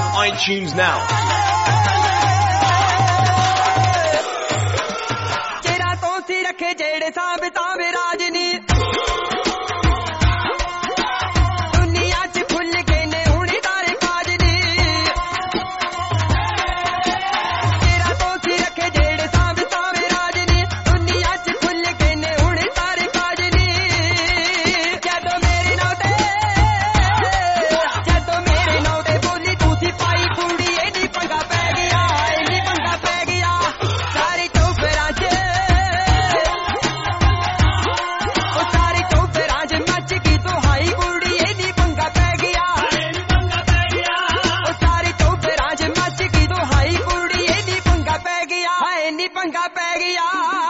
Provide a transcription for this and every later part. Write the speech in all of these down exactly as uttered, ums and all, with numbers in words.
on iTunes now. ਚਿਹਰਾ ਤੋਂ ਸੀ ਰੱਖੇ ਜਿਹੜੇ ਸਾਬਤਾਂ ਵੇ ਰਾਜਨੀ ਦੁਨੀਆ ਚ ਖੁੱਲ ਕੇ ਨੇ ਹੁਣ ਤਾਰੇ ਕਾਜਨੀ ਚਿਹਰਾ ਤੋਂ ਸੀ ਰੱਖੇ ਜਿਹੜੇ ਸਾਬਤਾਂ ਵੇ ਰਾਜਨੀ ਦੁਨੀਆ ਚ ਖੁੱਲ ਕੇ ਨੇ ਹੁਣ ਤਾਰੇ ਕਾਜਨੀ ਜਦੋਂ ਮੇਰੇ ਨਾਂ ਤੇ ਜਦੋਂ ਮੇਰੇ ਨਾਂ ਤੇ ਬੋਲੀ ਤੂੰ ਸੀ ਪਾਈ ਕੁੜੀ ਇਹਦੀ ਪੰਗਾ ਪੈ ਗਿਆ ਇਹਦੀ ਪੰਗਾ ਪੈ ਗਿਆ ਸਾਰੀ ਚੌਫਰਾਂ ਚ ਉਹ ਸਾਰੀ ਚੌਫਰਾਂ ਚ ਮੱਚ ਗਈ ਤੂੰ ਹਾਈ ਕੁੜੀ ਇਹਦੀ ਪੰਗਾ ਪੈ ਗਿਆ ਇਹਦੀ ਪੰਗਾ ਪੈ ਗਿਆ ਉਹ ਸਾਰੀ ਚੌਫਰਾਂ ਚ ਮੱਚ ਗਈ ਤੂੰ ਹਾਈ ਕੁੜੀ ਇਹਦੀ ਪੰਗਾ ਪੈ ਗਿਆ ਹਾਏ ਨੀ ਪੰਗਾ ਪੈ ਗਿਆ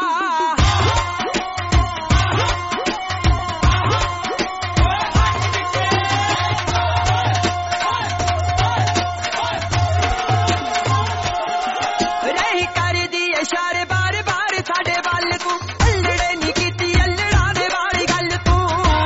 ਰਹੀ ਕਰਦੀ ਇਸ਼ਾਰੇ ਬਾਰ ਬਾਰ ਸਾਡੇ ਵੱਲ ਤੂੰ ਅਲੜੇ ਨੀ ਕੀਤੀ ਅਲੜਾ ਦੇ ਵਾਲੀ ਗੱਲ ਤੂੰ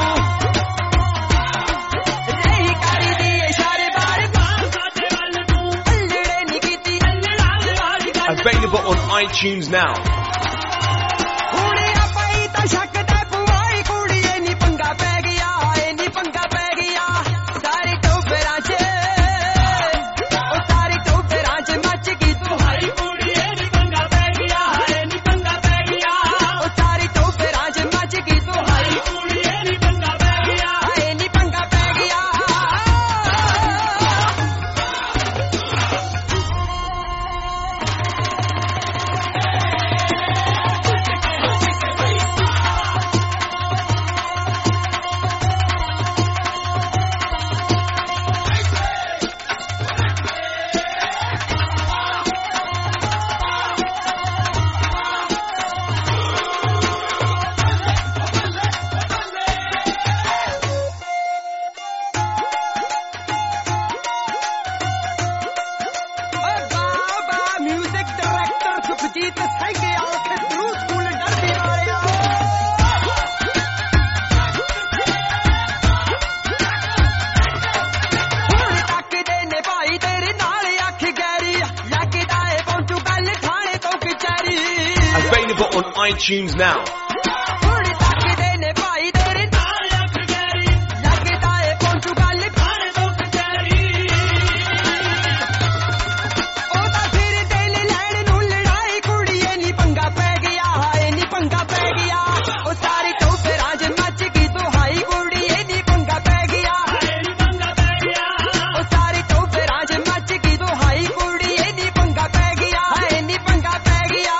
ਰਹੀ ਕਰਦੀ ਇਸ਼ਾਰੇ ਬਾਰ ਬਾਰ ਸਾਡੇ ਵੱਲ ਤੂੰ ਅਲੜੇ ਨੀ ਕੀਤੀ ਅਲੜਾ ਦੇ ਵਾਲੀ ਗੱਲ Available on iTunes now. ਕੁੜੀ ਪਈ ਤਾਂ ਸ਼ੱਕ ਤੇ ਪੁਆਈ ਕੁੜੀ ਇਹ ਨੀ ਪੰਗਾ ਪੈ ਗਿਆ ਇਹ ਨੀ ਪੰਗਾ ਪੈ ਗਿਆ ਸਾਰੀ ਟੋਫਰਾਂ ਚ ਉਹ ਸਾਰੀ ਟੋਫਰਾਂ ਚ ਮੱਚ ਗਈ ਤੂੰ ਹਾਈ ਕੁੜੀ ਇਹ ਨੀ ਪੰਗਾ ਪੈ ਗਿਆ ਇਹ ਨੀ ਪੰਗਾ ਪੈ ਗਿਆ ਉਹ ਸਾਰੀ ਟੋਫਰਾਂ ਚ ਮੱਚ ਗਈ ਤੂੰ ਹਾਈ ਕੁੜੀ ਇਹ ਨੀ ਪੰਗਾ ਪੈ ਗਿਆ ਇਹ ਨੀ ਪੰਗਾ ਪੈ ਗਿਆ ਬਾਬਾ ਮਿਊਜ਼ਿਕ ਡਾਇਰੈਕਟਰ ਸੁਖਜੀਤ ਸਿੰਘ ਆਖੇ ਥਰੂ ਸਕੂਲ ਡਰਦੀ ਮਾਰਿਆ ਹੁਣ ਤੱਕਦੇ ਨੇ ਭਾਈ ਤੇਰੇ ਨਾਲ ਅੱਖ ਗੈਰੀ ਲੱਗਦਾ ਏ ਪਹੁੰਚੂ ਗੱਲ ਥਾਣੇ ਤੋਂ ਕਚਹਿਰੀ Available on iTunes now. ਹੁਣ ਤੱਕਦੇ ਨੇ ਭਾਈ ਤੇਰੇ ਨਾਲ ਅੱਖ ਗੈਰੀ ਲੱਗਦਾ ਏ ਪਹੁੰਚੂ ਗੱਲ ਥਾਣੇ ਤੋਂ ਕਚਹਿਰੀ ਉਹਦਾ ਫਿਰ ਦਿਲ ਲੈਣ ਨੂੰ ਲੜਾਈ ਕੁੜੀਏ ਨੀ ਪੰਗਾ ਪੈ ਗਿਆ ਹਾਏ ਨੀ ਪੰਗਾ ਪੈ ਗਿਆ ਉਹ ਸਾਰੀ ਟੋਫਰਾਂ ਚ ਮੱਚ ਗਈ ਤੂੰ ਹਾਈ ਕੁੜੀਏ ਨੀ ਪੰਗਾ ਪੈ ਗਿਆ ਹਾਏ ਨੀ ਪੰਗਾ ਪੈ ਗਿਆ ਉਹ ਸਾਰੀ ਟੋਫਰਾਂ ਚ ਮੱਚ ਗਈ ਤੂੰ ਹਾਈ ਕੁੜੀਏ ਨੀ ਪੰਗਾ ਪੈ ਗਿਆ ਹਾਏ ਨੀ ਪੰਗਾ ਪੈ ਗਿਆ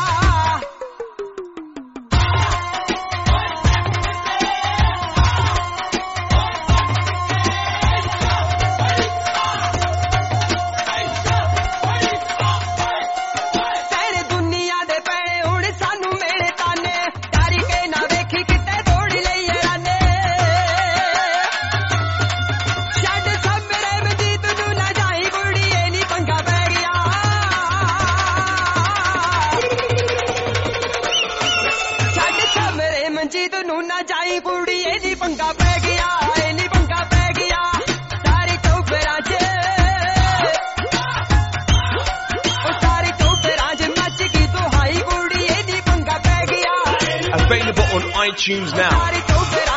ਤੇਰੇ ਦੁਨੀਆ ਦੇ ਪੈਣੇ ਹੁਣ ਸਾਨੂੰ ਮੇਰੇ ਤਾਨੇ ਡਰ ਕੇ ਨਾ ਵੇਖੀ ਕਿਤੇ ਤੋੜ ਲਈ ਰਾਨੇ ਛੱਡ ਸਬਰੇ ਮਜੀਦ ਨੂੰ ਨਾ ਜਾਈ ਕੁੜੀਏ ਨੀ ਪੰਗਾ ਪੈ ਗਿਆ ਛੱਡ ਸਬਰੇ ਮਜੀਦ ਨੂੰ ਨਾ ਜਾਈ ਕੁੜੀਏ ਨੀ ਪੰਗਾ ਪੈ ਗਿਆ ਏ ਨੀ ਪੰਗਾ ਪੈ ਗਿਆ ਸਾਰੀ ਟੋਫਰਾਂ ਚ ਉਹ ਸਾਰੀ ਟੋਫਰਾਂ ਚ ਮੱਚ ਗਈ ਤੂੰ ਹਾਈ ਕੁੜੀ ਇਹ ਨੀ ਪੰਗਾ ਪੈ ਗਿਆ Available on iTunes now. Sorry ਟੋਫਰਾਂ